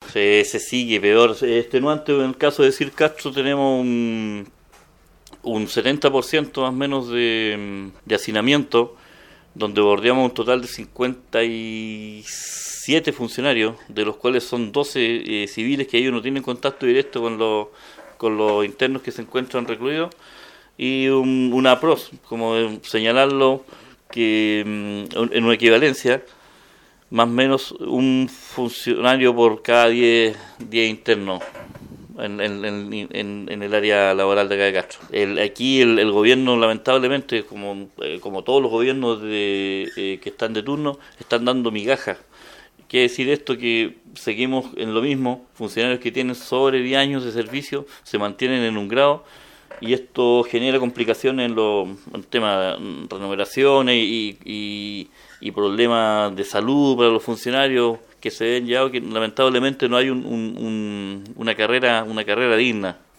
se sigue peor. Extenuante en el caso de Sir Castro tenemos un 70% más o menos de hacinamiento, donde bordeamos un total de 57 funcionarios, de los cuales son 12 civiles que ellos no tienen contacto directo con los internos que se encuentran recluidos, y una PROS, como señalarlo, que en una equivalencia, más o menos un funcionario por cada 10 internos en el área laboral de acá de Castro. Aquí el gobierno, lamentablemente, como todos los gobiernos que están de turno, están dando migajas. Quiere decir esto que seguimos en lo mismo, funcionarios que tienen sobre 10 años de servicio se mantienen en un grado, y esto genera complicaciones en temas de remuneraciones y problemas de salud para los funcionarios que se ven ya, que lamentablemente no hay una carrera digna.